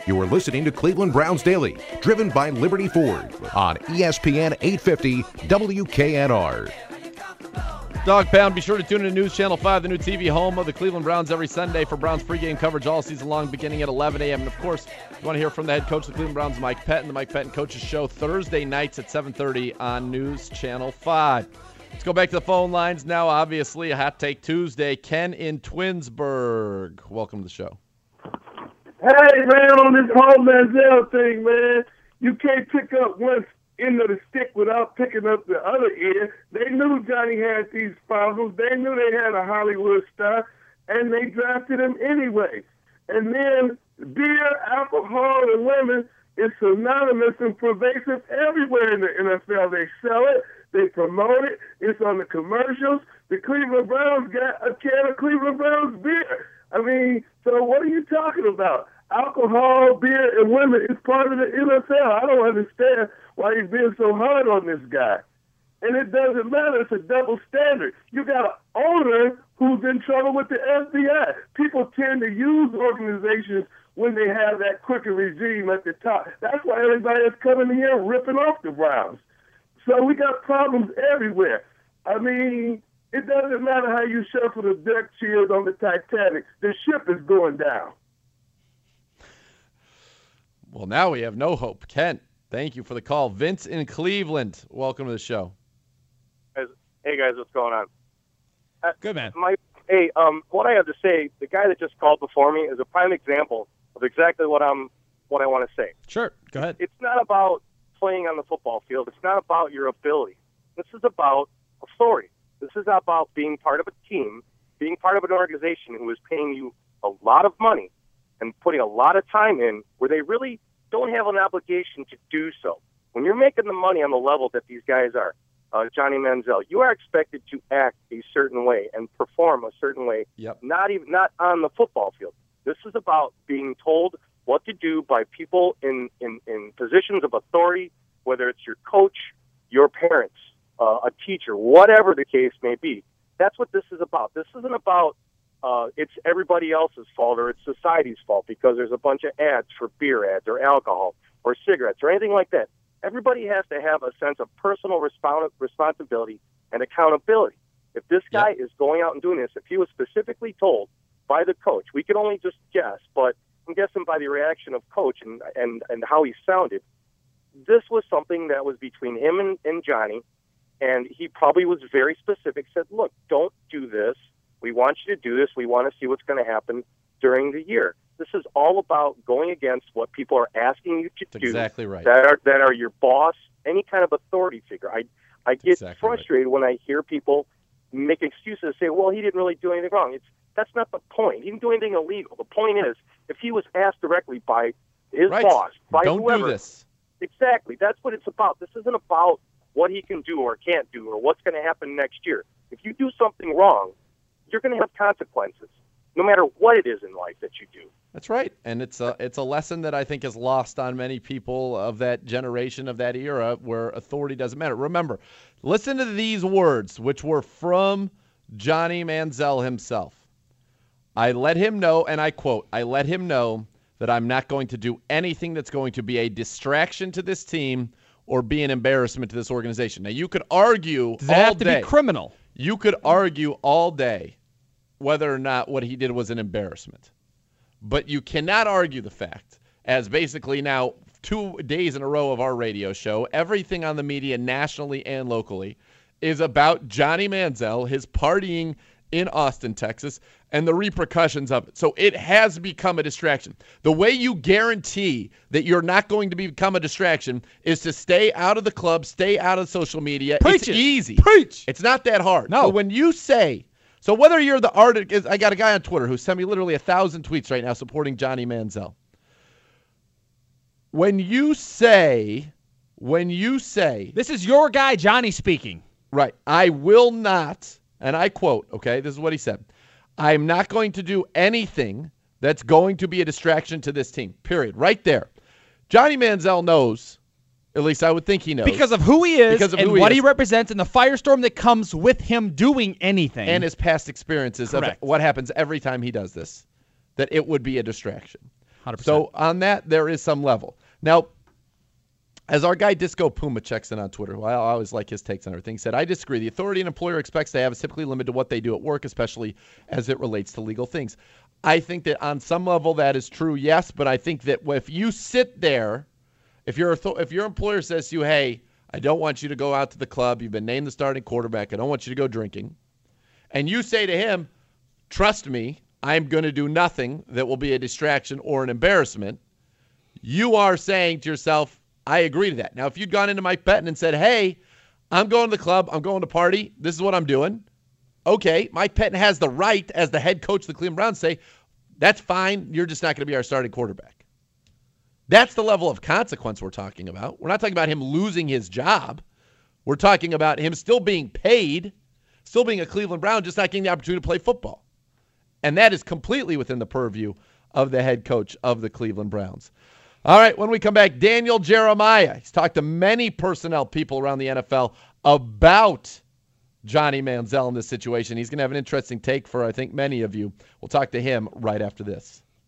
You are listening to Cleveland Browns Daily, driven by Liberty Ford on ESPN 850 WKNR. Dog Pound, be sure to tune in to News Channel 5, the new TV home of the Cleveland Browns every Sunday for Browns pregame coverage all season long, beginning at 11 a.m. And, of course, if you want to hear from the head coach of the Cleveland Browns, Mike Pettine, the Mike Pettine Coaches Show, Thursday nights at 7:30 on News Channel 5. Let's go back to the phone lines now. Obviously, a Hot Take Tuesday. Ken in Twinsburg. Welcome to the show. Hey, man, on this whole Manziel thing, man, you can't pick up one end of the stick without picking up the other end. They knew Johnny had these problems. They knew they had a Hollywood star, and they drafted him anyway. And then beer, alcohol, and women is synonymous and pervasive everywhere in the NFL. They sell it. They promote it. It's on the commercials. The Cleveland Browns got a can of Cleveland Browns beer. I mean, so what are you talking about? Alcohol, beer, and women is part of the NFL. I don't understand why he's being so hard on this guy. And it doesn't matter. It's a double standard. You got an owner who's in trouble with the FBI. People tend to use organizations when they have that crooked regime at the top. That's why everybody is coming in here ripping off the Browns. So we got problems everywhere. I mean, it doesn't matter how you shuffle the deck chairs on the Titanic. The ship is going down. Well, now we have no hope. Kent, thank you for the call. Vince in Cleveland, welcome to the show. Hey, guys, what's going on? Good, man. What I have to say, the guy that just called before me is a prime example of exactly what I want to say. Sure, go ahead. It's not about playing on the football field. It's not about your ability. This is about authority. This is about being part of a team, being part of an organization who is paying you a lot of money and putting a lot of time in where they really don't have an obligation to do so. When you're making the money on the level that these guys are, Johnny Manziel, you are expected to act a certain way and perform a certain way, not on the football field. This is about being told what to do by people in positions of authority, whether it's your coach, your parents, a teacher, whatever the case may be. That's what this is about. This isn't about it's everybody else's fault or it's society's fault because there's a bunch of ads for beer ads or alcohol or cigarettes or anything like that. Everybody has to have a sense of personal responsibility and accountability. If this guy is going out and doing this, if he was specifically told by the coach, we could only just guess, but I'm guessing by the reaction of coach and how he sounded, this was something that was between him and Johnny, and he probably was very specific, said, look, don't do this. We want you to do this. We want to see what's going to happen during the year. This is all about going against what people are asking you to do. Exactly right. That are your boss, any kind of authority figure. I get frustrated when I hear people make excuses and say, well, he didn't really do anything wrong. That's not the point. He didn't do anything illegal. The point is, if he was asked directly by his boss, by don't whoever. Do this. Exactly. That's what it's about. This isn't about what he can do or can't do or what's going to happen next year. If you do something wrong, you're going to have consequences, no matter what it is in life that you do. That's right, and it's a lesson that I think is lost on many people of that generation, of that era, where authority doesn't matter. Remember, listen to these words, which were from Johnny Manziel himself. I let him know, and I quote, I let him know that I'm not going to do anything that's going to be a distraction to this team or be an embarrassment to this organization. Now, you could argue Does it have to be criminal? You could argue all day whether or not what he did was an embarrassment. But you cannot argue the fact, as basically now 2 days in a row of our radio show, everything on the media nationally and locally is about Johnny Manziel, his partying in Austin, Texas, and the repercussions of it. So it has become a distraction. The way you guarantee that you're not going to become a distraction is to stay out of the club, stay out of social media. Preach it's it. easy. Preach. It's not that hard. No. So when you say, so whether you're the artist, I got a guy on Twitter who sent me literally 1,000 tweets right now supporting Johnny Manziel. When you say, this is your guy, Johnny, speaking. Right, I will not, and I quote, okay, this is what he said, I'm not going to do anything that's going to be a distraction to this team, period. Right there. Johnny Manziel knows, at least I would think he knows. Because of who he is and what he represents and the firestorm that comes with him doing anything. And his past experiences of what happens every time he does this, that it would be a distraction. 100%. So on that, there is some level. Now, as our guy Disco Puma checks in on Twitter, who I always like his takes on everything, said, I disagree. The authority an employer expects to have is typically limited to what they do at work, especially as it relates to legal things. I think that on some level that is true, yes, but I think that if you sit there, if your employer says to you, hey, I don't want you to go out to the club, you've been named the starting quarterback, I don't want you to go drinking, and you say to him, trust me, I'm going to do nothing that will be a distraction or an embarrassment, you are saying to yourself, I agree to that. Now, if you'd gone into Mike Pettine and said, hey, I'm going to the club, I'm going to party, this is what I'm doing, okay, Mike Pettine has the right as the head coach of the Cleveland Browns to say, that's fine, you're just not going to be our starting quarterback. That's the level of consequence we're talking about. We're not talking about him losing his job. We're talking about him still being paid, still being a Cleveland Brown, just not getting the opportunity to play football. And that is completely within the purview of the head coach of the Cleveland Browns. All right, when we come back, Daniel Jeremiah. He's talked to many personnel people around the NFL about Johnny Manziel in this situation. He's going to have an interesting take for, I think, many of you. We'll talk to him right after this.